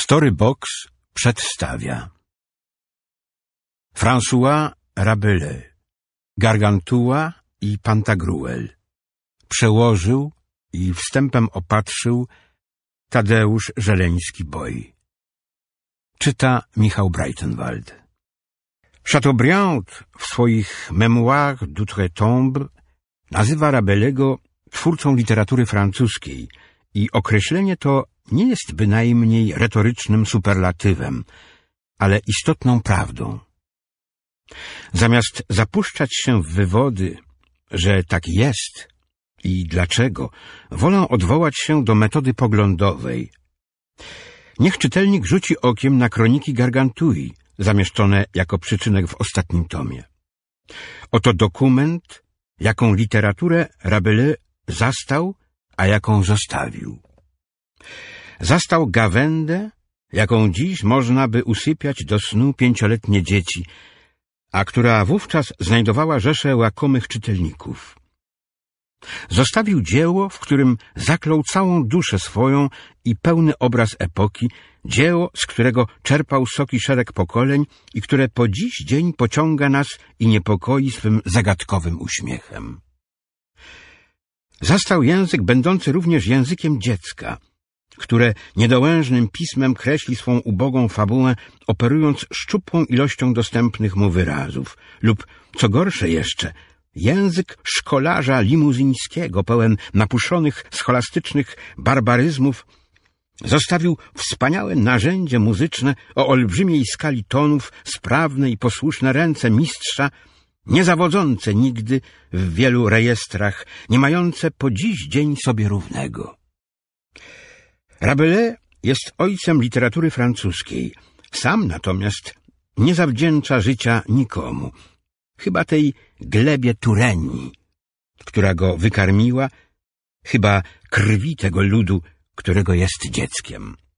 Storybox przedstawia François Rabelais, Gargantua i Pantagruel. Przełożył i wstępem opatrzył Tadeusz Żeleński-Boj. Czyta Michał Breitenwald. Chateaubriand w swoich Memoires d'Outre-Tombe nazywa Rabelais'ego twórcą literatury francuskiej i określenie to nie jest bynajmniej retorycznym superlatywem, ale istotną prawdą. Zamiast zapuszczać się w wywody, że tak jest i dlaczego, wolę odwołać się do metody poglądowej. Niech czytelnik rzuci okiem na kroniki Gargantui, zamieszczone jako przyczynek w ostatnim tomie. Oto dokument, jaką literaturę Rabelais zastał, a jaką zostawił. Zastał gawędę, jaką dziś można by usypiać do snu 5-letnie dzieci, a która wówczas znajdowała rzeszę łakomych czytelników. Zostawił dzieło, w którym zaklął całą duszę swoją i pełny obraz epoki, dzieło, z którego czerpał soki szereg pokoleń i które po dziś dzień pociąga nas i niepokoi swym zagadkowym uśmiechem. Zastał język będący również językiem dziecka, które niedołężnym pismem kreśli swą ubogą fabułę, operując szczupłą ilością dostępnych mu wyrazów, lub, co gorsze jeszcze, język szkolarza limuzyńskiego, pełen napuszonych scholastycznych barbaryzmów, zostawił wspaniałe narzędzie muzyczne o olbrzymiej skali tonów, sprawne i posłuszne ręce mistrza, niezawodzące nigdy w wielu rejestrach, nie mające po dziś dzień sobie równego. Rabelais jest ojcem literatury francuskiej. Sam natomiast nie zawdzięcza życia nikomu, chyba tej glebie Turenii, która go wykarmiła, chyba krwi tego ludu, którego jest dzieckiem.